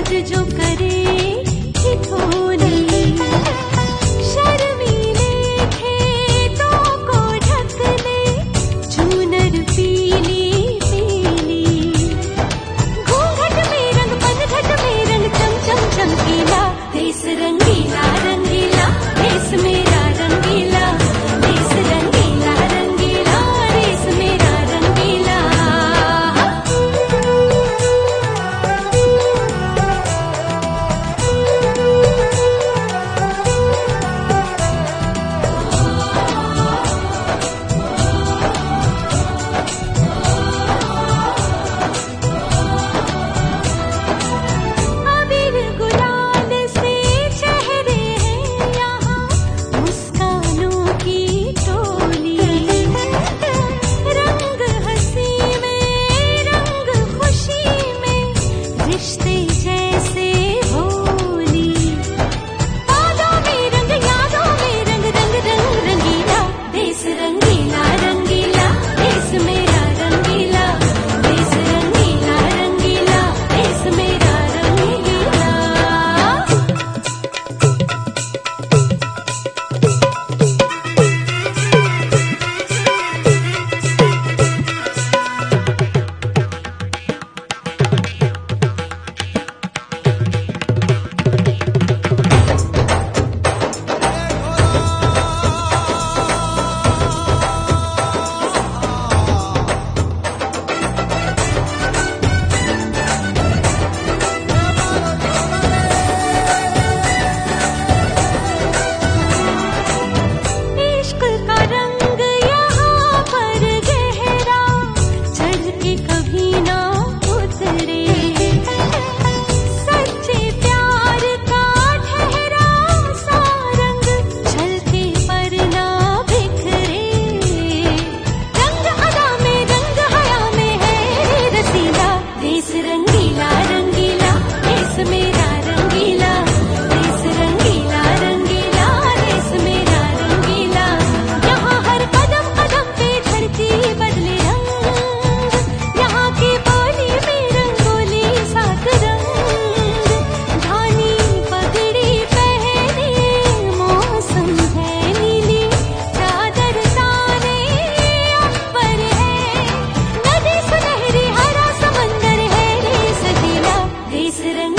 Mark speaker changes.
Speaker 1: जो करे ठिठोली, शर्मीले खेतों को ढक ले चूनर पीली पीली, घूंघट में रंग पनघट में रंग चम चम चमकीला, देश रंगीला रंगीला देश मेरा रंगीला, देश रंगीला रंगीला देश मेरा रंगीला। अबीर गुलाल से चेहरे हैं यहाँ मुस्कानों की टोली, रंग हंसी में रंग खुशी में रिश्ते जैसे होली, यादों में रंग रंग रंग रंगीला, देश रंगीला रंगीला देश मेरा रंगीला, देश रंगीला रंगीला देश मेरा रंगीला। इश्क का रंग यहाँ पर गहरा चढ़ के कभी ना उतरे, सच्चे प्यार का ठहरा सा रंग छलके पर ना बिखरे, रंग अदा में रंग हया में है रसीला, देश रंगीला रंगीला देश मेरा रंगीला, देश रंगीला रंगीला देश मेरा रंगीला। यहाँ हर कदम कदम पे धरती बदले रंग, यहाँ की बोली में रंगोली सात रंग, धानी पगड़ी पहने मौसम है नीली, चादर ताने अंबर है, नदी सुनहरी हरा समंदर है रे सजीला, देश रंग